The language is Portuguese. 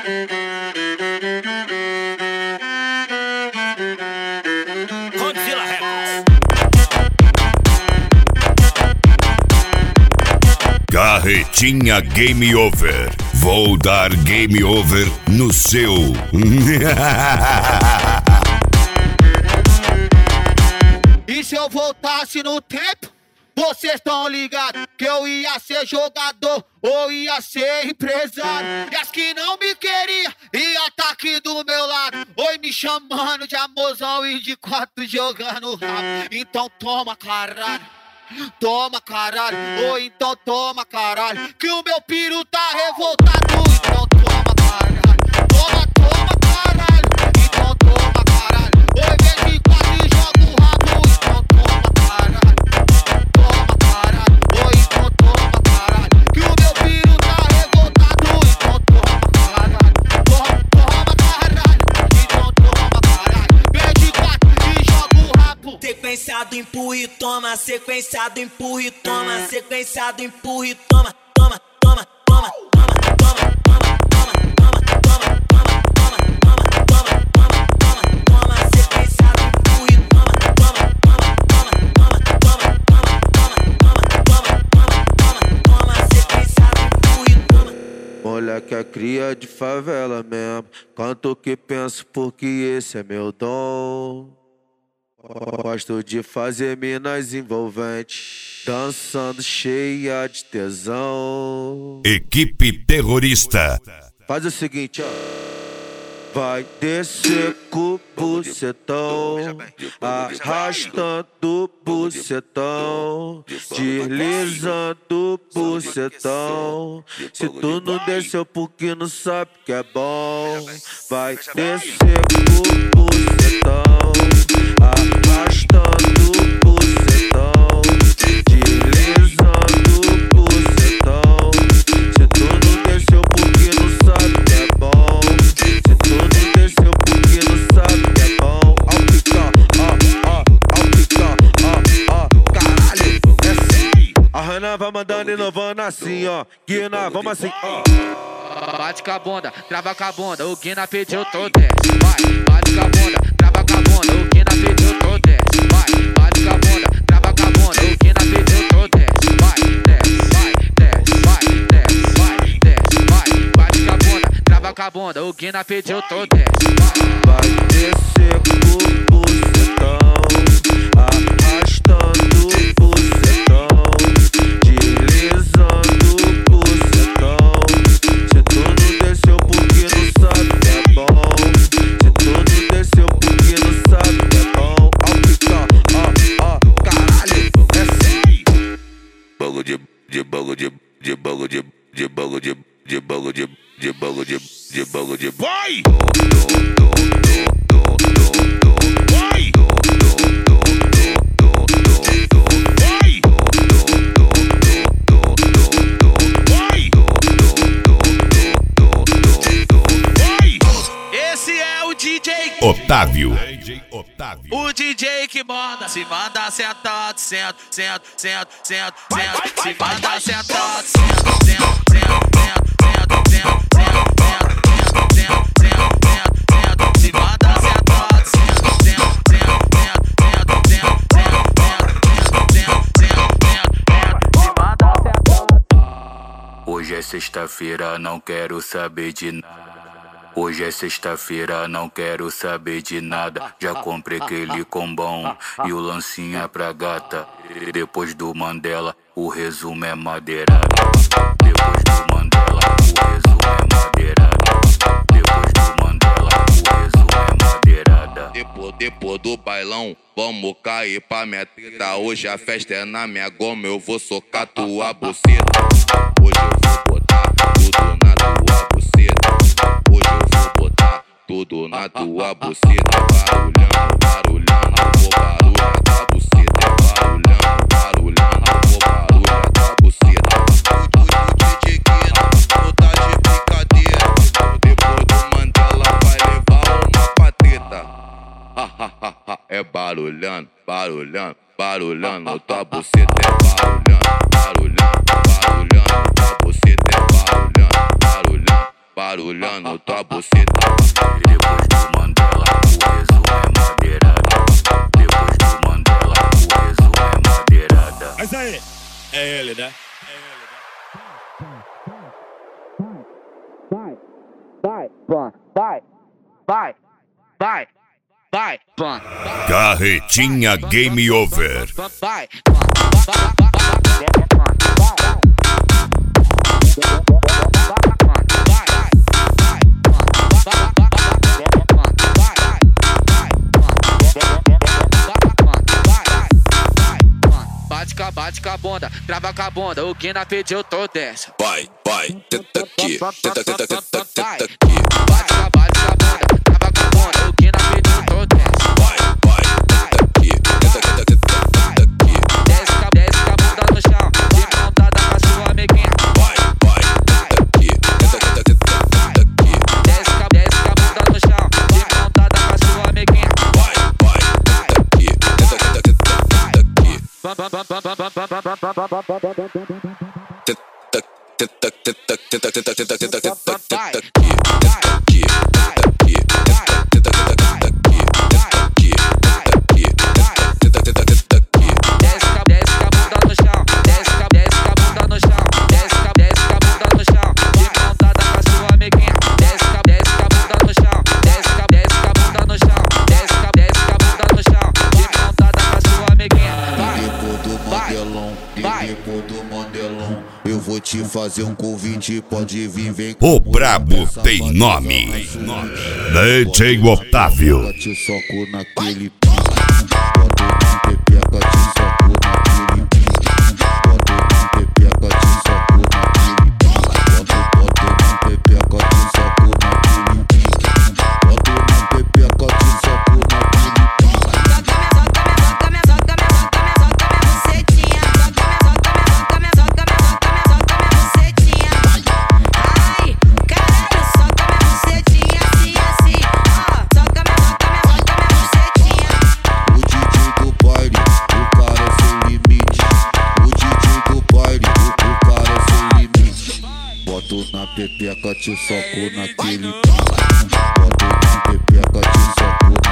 Godzilla Records. Carretinha Game Over. Vou dar game over no seu. E se eu voltasse no tempo, vocês tão ligados que eu ia ser jogador ou ia ser empresário. E as que não me queriam ia tá aqui do meu lado, oi, me chamando de amorzão e de quatro jogando rabo. Então toma, caralho. Toma, caralho, ou então toma, caralho, que o meu piru tá revoltado. Então toma, caralho, toma, toma, caralho, então toma, caralho, oi, vem de quatro e joga o rabo. Então toma, caralho, oi, então toma, caralho, que o meu piru tá revoltado. Então toma, caralho, toma, caralho, então toma, caralho, vem de quatro e joga o rabo. Sequenciado, empurra e toma, sequenciado, empurra e toma, sequenciado, empurra e toma, toma, toma, toma, toma, toma, toma, toma, toma, toma, toma, toma, toma, toma, toma, toma, sequenciado, empurra e toma, toma, toma, toma, toma, toma, toma, toma, toma, toma, sequenciado, empurra e toma. Moleque é cria de favela mesmo, canto o que penso porque esse é meu dom. Gosto de fazer minas envolventes, dançando cheia de tesão. Equipe terrorista. Faz o seguinte, ó. Vai descer com o bucetão, arrastando o bucetão, deslizando o bucetão. Se tu não desceu porque não sabe que é bom, vai descer com o bucetão, arrastando o bucetão, deslizando o bucetão. Se tu não desceu porque não sabe que é bom, se tu não desceu porque não sabe que é bom, ao picar, caralho, é assim. A Hannah vai mandando inovando assim, ó. Guina, vamos assim, ó. Bate com a bunda, trava com a bunda, o Guina pediu todo desce. Vai, bate com a bunda, trava com a bunda, o Guina pediu todo desce. Vai, bate com a bunda, trava com a bunda, o Guina pediu todo desce. Vai, desce, vai, desce, vai, desce, vai, desce, vai, bate com a bunda, trava com a bunda, o Guina pediu todo desce. Vai descer com o bucetão, arrastando o bucetão, deslizando o bucetão. Se tu não desceu porque não sabe que é bom, se tu não desceu porque não sabe que é bom, ao picar, caralho, é assim. Bagulho de vai! Esse é o DJ Otávio. O DJ que manda, se manda sentado, senta, senta, senta, senta, senta, se manda sentado, senta, senta, senta, senta, senta, senta, senta, senta, senta, se manda sentado, senta, senta, senta, senta, senta, senta, se manda sentado. Hoje é sexta-feira, não quero saber de nada. Hoje é sexta-feira, não quero saber de nada. Já comprei aquele combão e o lancinha pra gata. Depois do Mandela, o resumo é madeirada. Depois do Mandela, o resumo é madeirada. Depois do Mandela, o resumo é madeirada. Depois do bailão, vamos cair pra minha treta. Hoje a festa é na minha goma, eu vou socar tua buceta. Hoje eu vou botar tudo na tua buceta. Hoje eu vou botar tudo na tua buceta. Barulhando, barulhando, eu vou barulhar da buceta. Barulhando, barulhando, eu vou barulhar da buceta. O DJ Guina, tu tá de brincadeira. Depois do Mandela vai levar uma pateta. É barulhando, barulhando, barulhando, tua buceta é barulhando, barulhando, barulhando, tua buceta é barulhando, barulhando, barulhando tua buceta. Depois do Mandela, o resumo é madeirada. Depois do Mandela, o resumo é madeirada. Mas aí, é ele, né? Vai, Carretinha Game Over. vai. Bate com a bunda, trava com a bunda, o Guina pediu todo dessa. Vai, tenta aqui, tenta aqui. Bate com a bunda, trava com a bunda, o Guina pediu todo dessa. Vai, tenta aqui, tenta aqui. Desce com a bunda no chão, de montada com a sua amiguinha. Vai, tenta aqui, tenta aqui. Desce com a bunda no chão, de montada com a sua amiguinha. Vai, tenta aqui, tenta aqui. Eu vou te fazer um convite, pode vir, vem. O brabo tem nome. DJ Otávio. Te soco naquele pique. Bota na pepeca, te soco naquele pique. Bota na pepeca, te soco naquele pique. Bota na pepeca, te soco naquele pique. Bota na pepeca, te soco naquele pique. Na pepeca te soco naquele pique. Boto na pepeca te soco